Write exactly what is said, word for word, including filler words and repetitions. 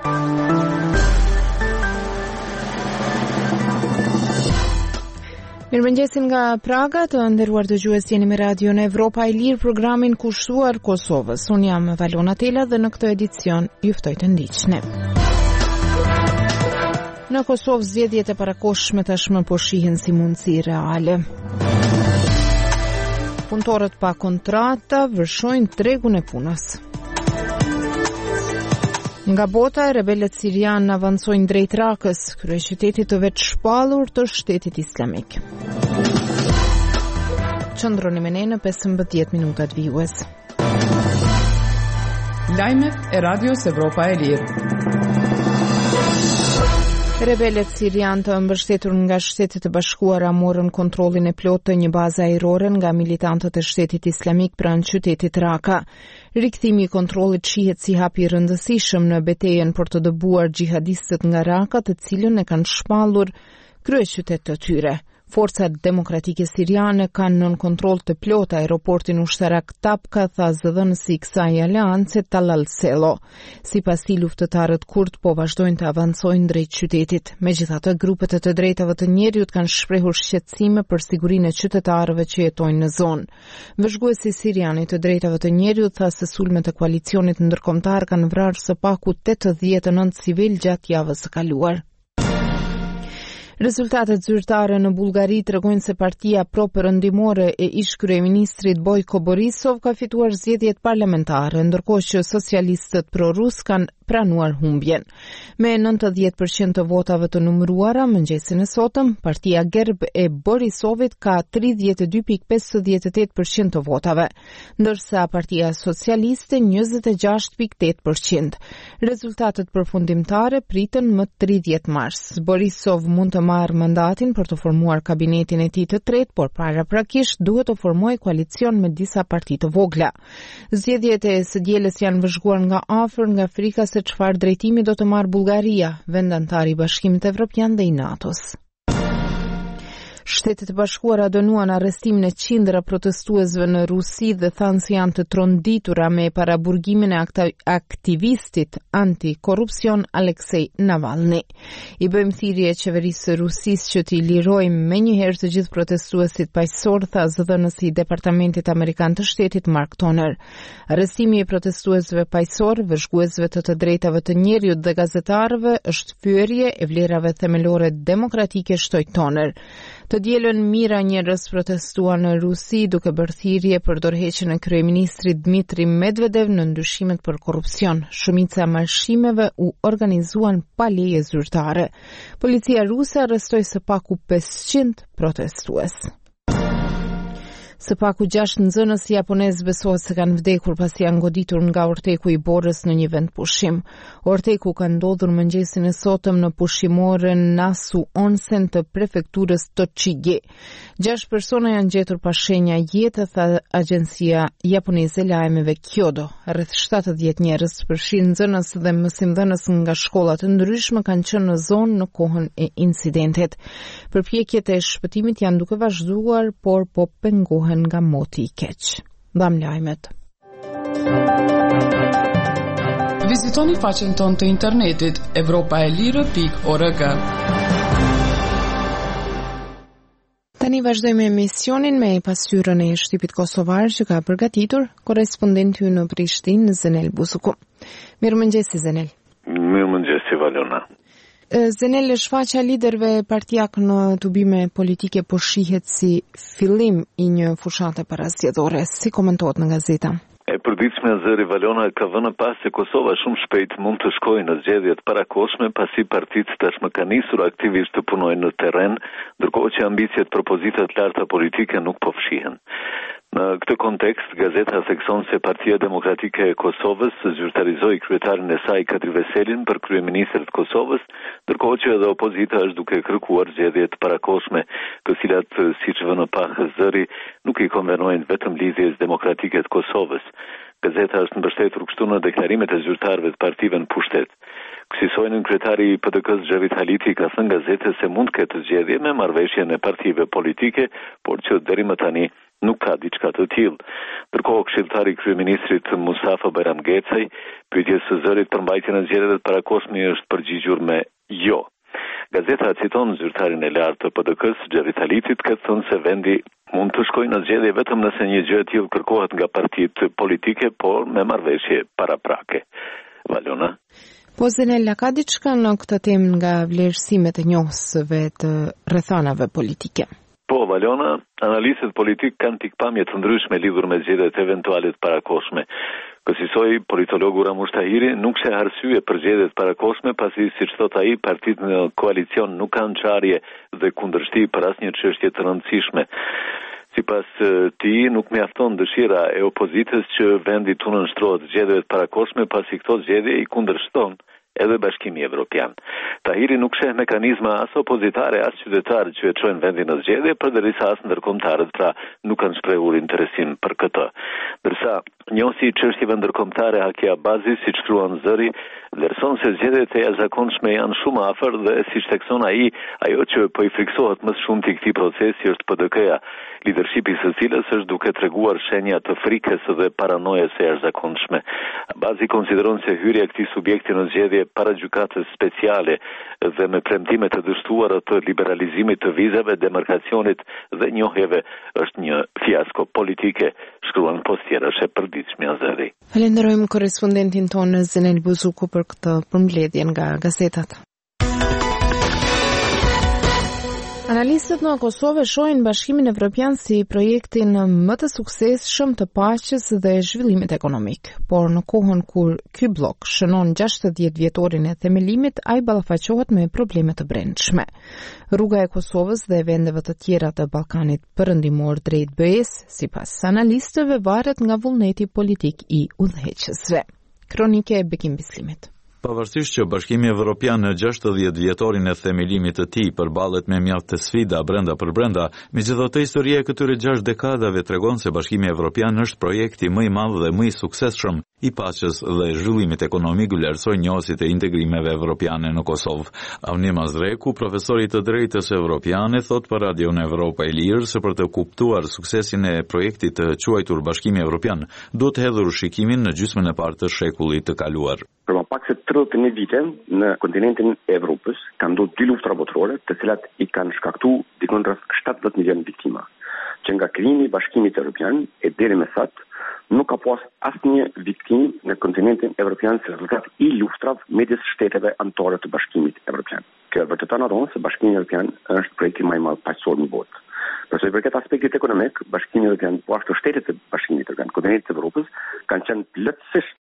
Mirëmëngjesin nga Praga, të nderuar dëgjues, jeni me Radion Evropa e Lirë, programin kushtuar Kosovës. Unë jam Valona Tela dhe në këtë edicion ju ftoj të ndiqni. Në Kosovë zgjedhjet e parakohshme tashmë po shihen si mundësi reale. Punëtorët pa kontrata vërshojnë tregun e punës. Nga bota, rebelët sirian avancojnë drejt Rakës, kryeqytetit të vetë shpallur të Shtetit Islamik. Qëndroni me ne në pesëmbëdhjetë minutat vijues. Lajmet e Radios Evropa e Lirë. Rebelët sirian të mbështetur nga Shtetet e Bashkuara morën kontrollin e plotë të një baze ajrore nga militantët e Shtetit Islamik pranë qytetit Raka. Rikthimi i kontrollit shihet si hap i rëndësishëm në betejën për të dëbuar xhihadistët nga Raka, të cilën e kanë shpallur kryeqytet të tyre. Forcat demokratike siriane kanë nën kontroll të plotë aeroportin ushtarak Tapka, tha zëdhënësi i kësaj aleance Talal Selo. Sipas tij, luftëtarët kurd po vazhdojnë të avancojnë drejt qytetit. Megjithatë, grupet e të drejtave të njerëzit kanë shprehur shqetësime për sigurinë e qytetarëve që jetojnë në zonë. Vëzhguesi sirian i të drejtave të njerëzit tha se sulmet e koalicionit ndërkombëtar kanë vrarë së paku tetëdhjetë e nëntë civil gjatë javës së kaluar. Rezultatet zyrtare në Bullgari tregojnë se partia pro-perëndimore e ish kryeministrit Bojko Borisov ka fituar zgjedhjet parlamentare, ndërkohë që socialistët pro-rus kanë pranuar humbjen. Me nëntëdhjetë përqind të votave të numëruara mëngjesin e sotëm, partia Gerb e Borisovit ka tridhjetë e dy pikë pesëdhjetë e tetë përqind të votave, ndërsa partia socialiste njëzet e gjashtë pikë tetë përqind. Rezultatet përfundimtare priten më tridhjetë mars. Borisov mund të marrë mandatin për të formuar kabinetin e tij të tretë, por paraprakisht duhet të formojë koalicion me disa parti të vogla. Zgjedhjet e së dielës janë vëzhguar nga afër nga frika se çfarë drejtimi do të marrë Bullgaria, vend antar i Bashkimit Evropian dhe i NATO-s. Shtetet e Bashkuara dënuan arrestimin e qindra protestuesve në Rusi dhe thanë se janë të tronditura me paraburgimin e aktivistit antikorrupsion Aleksej Navalny. I bëjmë thirrje qeverisë së Rusisë që t'i lirojmë menjëherë të gjithë protestuesit paqësor, tha zëdhënësi i Departamentit Amerikan të Shtetit Mark Toner. Arrestimi i protestuesve paqësor, vëzhguesve të të drejtave të njerëzit dhe gazetarëve është fyerje e vlerave themelore demokratike, shtoi Toner. Të dielën mira njerëz protestuan në Rusi duke bërë thirrje për dorëheqjen e kryeministrit Dmitri Medvedev në ndyshimet për korrupsion. Shumica e marshimeve u organizuan pa leje zyrtare. Policia ruse arrestoi së paku pesëqind protestues. Së paku gjashtë nxënës japonez besohet se kanë vdekur pasi janë goditur nga orteku i borës në një vend pushim. Orteku ka ndodhur mëngjesin e sotëm në pushimoren Nasu Onsen të prefekturës Tochigi. Gjashtë persona janë gjetur pa shenja jete, tha agjencia japoneze lajmeve Kyodo. Rreth shtatëdhjetë njerëz, përfshirë nxënës dhe mësimdhënës nga shkolla të ndryshme, kanë qenë në zonë në kohën e incidentit. Përpjekjet e shpëtimit janë duke vazhduar, por po pengohen nga moti i keq. Dham lajmet. Vizitoni faqen tonë të internetit evropaelire pikë org. Tani vazhdojmë emisionin me pasqyrën e shtypit kosovar që ka përgatitur korrespondenti ynë në Prishtinë, Zenel Busuku. Mirëmëngjes Zenel. Mirëmëngjes Valona. Zenel, shfaqja liderëve partijak në tubime politike po shihet si fillim i një fushate parasjedhore. Si komentohet në gazeta? E përditshme zëri Valona ka vënë pas se Kosova shumë shpejt mund të shkojë në zgjedhjet parakohshme pasi partitë tashmë kanë nisur aktivisht të punojnë në terren, ndërkohë që ambicjet propozitat larta politike nuk po fshihen. Në këtë kontekst, gazeta thekson se Partia Demokratike e Kosovës zyrtarizoi kryetarin e saj Kadri Veselin për kryeministër të Kosovës, ndërkohë që edhe opozita është duke kërkuar zgjedhje të parakohshme, të cilat, siç vënë pa zëri, nuk i konvenojnë vetëm lidhjes demokratike të Kosovës. Gazeta është mbështetur kështu në deklarimet e zyrtarëve të partive në pushtet. Kësaj kryetari i P D K-s Xhavit Haliti ka thënë gazetës se mund të ketë zgjedhje me marrëveshjen e partive politike, por që deri më tani nuk ka diçka të tillë. Ndërkohë këshilltari i kryeministrit Mustafa Bayram Gecaj, pyetjes së zërit për mbajtjen e zgjedhjeve të parakohshme është përgjigjur me jo. Gazeta citon zyrtarin e lartë të P D K-s, Xherri Thalitit, ka thënë se vendi mund të shkojë në zgjedhje vetëm nëse një gjë e tillë kërkohet nga partitë politike, por me marrëveshje paraprake. Valona. Po Zenella, ka diçka në këtë temë nga vlerësimet e njohësve të rrethanave politike? Po, Valona, analistët politik kanë pikpamje të ndryshme lidhur me zgjedhjet eventuale të parakohshme. Kësaj politologu Ramush Tahiri nuk sheh arsye për zgjedhjet parakohshme pasi, siç thot ai, partitë në koalicion nuk kanë çarje dhe kundërshti për asnjë çështje të rëndësishme. Sipas tij, nuk mjafton dëshira e opozitës që vendi të nënshtrohet zgjedhjeve të parakohshme pasi këto zgjedhje i kundërshton edhe Bashkimi Evropian. Tahiri nuk sheh mekanizma as opozitare as qytetare që e çojnë vendin në zgjedhje, përderisa as ndërkombëtarët pra nuk kanë shprehur interesim për këtë. Ndërsa njohësi i çështjeve ndërkombëtare Haki Abazi, siç shkruan Zëri, vlerëson se zgjedhjet e jashtëzakonshme janë shumë afër dhe, siç thekson ai, ajo që po i friksohet më shumë ti këtij procesi është P D K-ja, leadershipi i së cilës është duke treguar shenja të frikës dhe paranojes së jashtëzakonshme. Abazi konsideron se hyrja e këtij subjekti në zgjedhje para gjykatës speciale dhe me premtime të dështuara të liberalizimit të vizave, demarkacionit dhe njohjeve është një fiasko politike, shkruan postjerash e përditshme Azeri. Falenderojmë korrespondentin tonë Zenel Buzuku për këtë përmbledhje nga gazetat. Analistët në Kosovë shohin Bashkimin Evropian si projektin më të suksesshëm të paqes dhe zhvillimit ekonomik, por në kohën kur ky blok shënon gjashtëdhjetë vjetorin e themelimit, ai ballafaqohet me probleme të brendshme. Rruga e Kosovës dhe vendeve të tjera të Ballkanit Perëndimor drejt B E-s, sipas analistëve, varet nga vullneti politik i udhëheqësve. Kronike e Bekim Bislimit. Pavarësisht që Bashkimi Evropian në gjashtëdhjetë vjetorin e themelimit të tij përballet me mjaft të sfida brenda për brenda, megjithatë historia e këtyre gjashtë dekadave tregon se Bashkimi Evropian është projekti më i madh dhe më i suksesshëm i paqes dhe zhvillimit ekonomik, vlerësoi njohësit e integrimeve evropiane në Kosovë. Avni Mazreku, profesori të drejtës evropiane, thot për Radion Evropa e Lirë se për të kuptuar suksesin e projektit të quajtur Bashkimi Evropian, duhet hedhur shikimin në gjysmën e parë të shekullit të kaluar. Për më pak se tridhjetë e një vite në kontinentin e Evropës kanë ndodhur dy luftra botërore, të cilat i kanë shkaktuar dikon rreth shtatëdhjetë milionë viktima, që nga krijimi i Bashkimit Evropian e deri më sot nuk ka pas asnjë viktim në kontinentin evropian si rezultat i luftrave midis shteteve anëtare të Bashkimit Evropian. Kjo vërteton atë se Bashkimi Evropian është projekti më i madh paqësor në botë. Për sa i përket aspektit ekonomik, Bashkimi Evropian, po ashtu shtetet e Bashkimit Evropian, kontinentit të Evropës, kanë qenë plotësisht